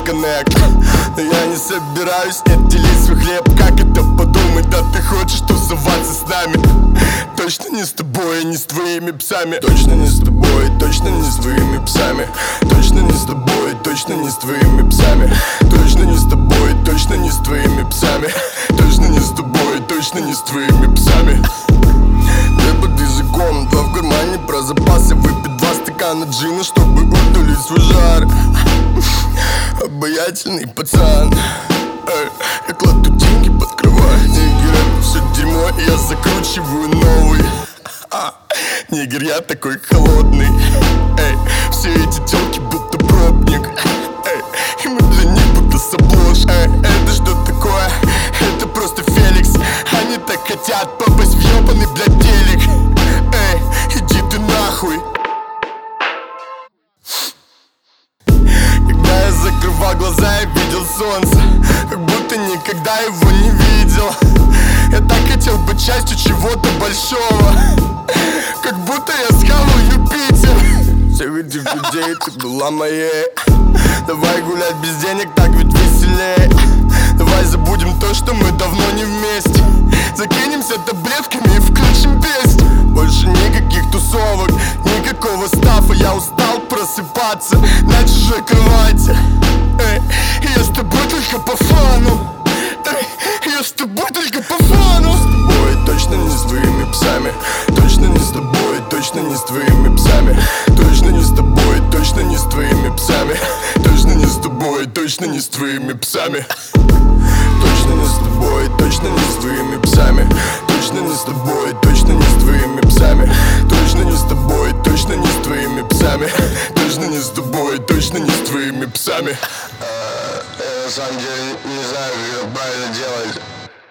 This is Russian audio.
коннект. Но я не собираюсь, нет, делить свой хлеб. Как это подумать, да ты хочешь тусоваться с нами? Точно не с тобой, не с твоими псами. Точно не с тобой, точно не с твоими псами. Точно не с тобой, точно не с твоими псами. Точно не с тобой, точно не с твоими псами. Точно не с тобой, точно не с твоими псами. Не под языком, два в кармане про запасы. Выпить 2 стакана джина, чтобы утолить свой жар. Обаятельный пацан. Я кладу деньги под кровать. Нигер, это все дерьмо, и я закручиваю новый. Нигер, я такой холодный. Все эти телки будто пробник. И мы для них будто с обложки. Это что такое? Это просто Феликс. Они так хотят попасть в ёбаный, блядь, телек. Иди ты нахуй. Когда я закрывал глаза, я видел солнце, как будто никогда его не видел. Я так хотел быть частью чего-то большого, как будто я схавал Юпитер. Всех этих людей ты была моей. Давай гулять без денег, так ведь веселее. Давай забудем то, что мы давно не вместе. Закинемся таблетками и включим песню. Больше никаких тусовок, никакого стафа. Я устал просыпаться на чужой кровати. Я с тобой только по фану. Я с тобой только по фану. С тобой точно не с твоими псами. Точно не с тобой, точно не с твоими псами. Точно не с тобой, точно не с твоими псами. Точно не с тобой, точно не с твоими псами. Точно не с тобой, точно не с твоими псами. Точно не с тобой, точно не с твоими псами. Точно не с тобой, точно не с твоими псами. Точно не с тобой, точно не с твоими псами. На самом деле не знаю, как это правильно делать.